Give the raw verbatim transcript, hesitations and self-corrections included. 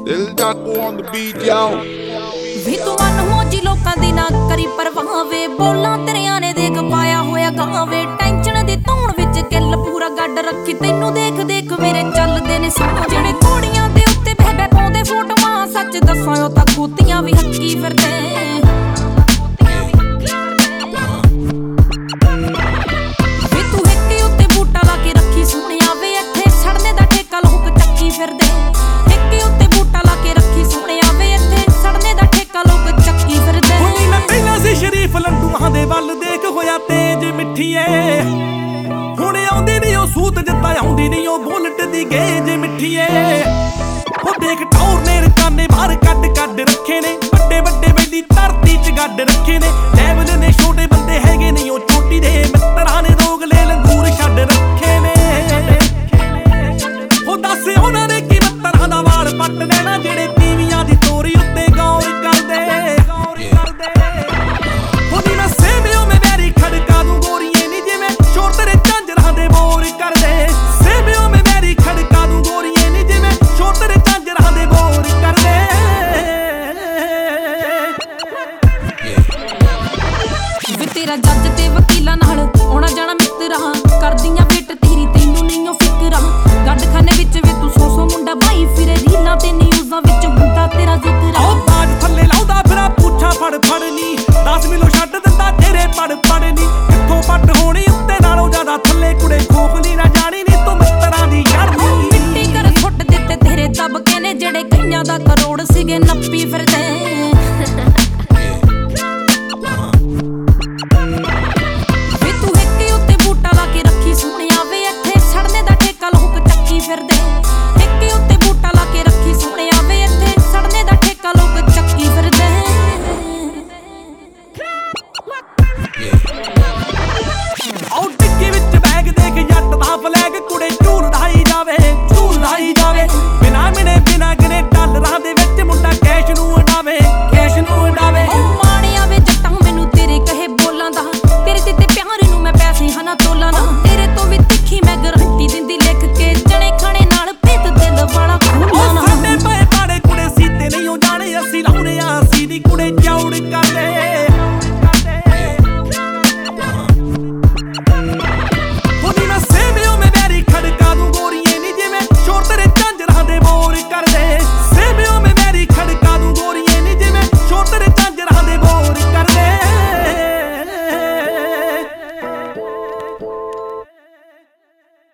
Lil Taco on the beat, yo. ਵੀ ਤੂੰ ਮਨ ਹੋ ਜੀ ਲੋਕਾਂ ਦੀ ਨਾ ਕਰੀ ਪਰਵਾਹ ਵੇ, ਬੋਲਾਂ ਤੇਰਿਆਂ ਨੇ ਦੇਖ ਪਾਇਆ ਹੋਇਆ ਗਾਵੇ। ਟੈਨਸ਼ਨ ਦੀ ਧੌਣ ਵਿੱਚ ਕਿੱਲ ਪੂਰਾ ਗੱਡ ਰੱਖੀ, ਤੈਨੂੰ ਦੇਖ ਦੇਖ ਮੇਰੇ ਚੱਲਦੇ ਨੇ ਸਾਹ। ਜਿਹੜੇ ਕੋੜੀਆਂ ਦੇ ਉੱਤੇ ਬਹਿ ਬਹਿ ਪਾਉਂਦੇ ਫੋਟੋਆਂ, ਸੱਚ ਦੱਸਾਂ ਉਹ ਤਾਂ ਕੁੱਤੀਆਂ ਵੀ ਹੱਕੀ ਫਿਰਦੇ। ਵੀ ਤੂੰ ਹਿੱਕੇ ਉੱਤੇ ਬੂਟਾ ਲਾ ਕੇ ਰੱਖੀ ਸੋਹਣਿਆ ਵੇ, ਇੱਥੇ ਸੜਨੇ ਦਾ ਠੇਕਾ ਲੋਕ ਚੱਕੀ ਫਿਰਦੇ। ਹਿੱਕੇ ਉੱਤੇ ਬੂਟਾ ਲਾ ਕੇ ਰੱਖੀ ਸੋਹਣਿਆ ਵੇ, ਇੱਥੇ ਸੜਨੇ ਦਾ ਠੇਕਾ ਲੋਕ ਚੱਕੀ ਫਿਰਦੇ। ਹੁਣੀ ਮੈਂ ਪਹਿਲਾਂ ਸੀ ਸ਼ਰੀਫ ਲੰਡੂਆਂ ਦੇ ਵੱਲ ਦੇਖ ਹੋਇਆ ਤੇਜ ਮਿੱਠੀਏ, ਹੁਣ ਆਉਂਦੀ ਨੀ ਉਹ ਸੂਤ ਜਿੱਤਾ ਆਉਂਦੀ ਨੀ ਉਹ ਬੁਲਟ ਦੀ ਗੇਜ ਮਿੱਠੀਏ। ਉਹ ਦੇਖ ਟੌਰ ਨੇ ਰਕਾਨੇ ਬਾਹਰ ਕੱਢ ਕੱਢ ਰੱਖੇ ਨੇ, ਵੱਡੇ ਵੱਡੇ ਬੈਲੀ ਧਰਤੀ ਚ ਗੱਡ ਰੱਖੇ ਨੇ। ਲੈਵਲ ਨੇ ਛੋਟੇ ਬੰਦੇ ਹੈਗੇ ਨਹੀਂ ਉਹ ਚੋਟੀ ਦੇ, ਮਿੱਤਰਾਂ ਨੇ ਦੋਗਲੇ ਲੰਗੂਰ ਛੱਡ ਰੱਖੇ ਨੇ। ਉਹ ਦੱਸ ਉਹਨਾਂ ਨੇ ਕੀ ਮਿੱਤਰਾਂ ਦਾ ਵਾਲ ਪੱਟ ਲੈਣਾ, ਜਿਹੜੇ ਤੀਵੀਆਂ ਦੀ ਤੋਰੀ ਉੱਤੇ ਗੌਰ ਕਰਦੇ। ਹੁਣੀ ਮੈਂ ਸੇਵਿਓ ਮੈਂ ਬੈਰੀ ਖੜਕਾ ਦੂੰ ਗੋਰੀਏ ਨੀ, ਜਿਵੇਂ ਸ਼ੋਰ ਤੇਰੇ ਝਾਂਜਰਾਂ ਦੇ ਬੋਰ ਕਰਦੇ। ਸੇਵਿਓ ਮੈਂ ਬੈਰੀ ਖੜਕਾ ਦੂੰ ਗੋਰੀਏ ਨੀ, ਜਿਵੇਂ ਸ਼ੋਰ ਤੇਰੇ ਝਾਂਜਰਾਂ ਦੇ ਬੋਰ ਕਰਦੇ। ਵੀ ਤੇਰਾ ਜੱਜ ਤੇ ਵਕੀਲਾਂ ਨਾਲ ਆਉਣਾ ਜਾਣਾ ਮਿੱਤਰਾ, ਕਰਦੀਆਂ ਵੇਟ ਤੇਰੀ ਤੈਨੂੰ ਨਹੀਂ ਉਹ ਫਿਕਰਾਂ। ਗੱਡਖਾਨੇ ਵਿੱਚ ਵੀ ਤੂੰ ਸੌ ਸੌ ਮੁੰਡਾ ਬਾਈ ਫਿਰੇ, ਰੀਲਾਂ ਤੇ ਨਿਊਜ਼ਾਂ ਵਿੱਚ ਹੁੰਦਾ ਤੇਰਾ ਜ਼ਿਕਰ। ਉਹ ਬਾਜ ਥੱਲੇ ਲਾਉਂਦਾ ਫਿਰਾਂ ਪੁੱਛਾ ਫੜ ਫੜ ਨੀ, ਦਸ ਮਿਲੋ ਛੱਡ ਦਿੰਦਾ ਤੇਰੇ ਪੜ ਪੜ ਨੀ।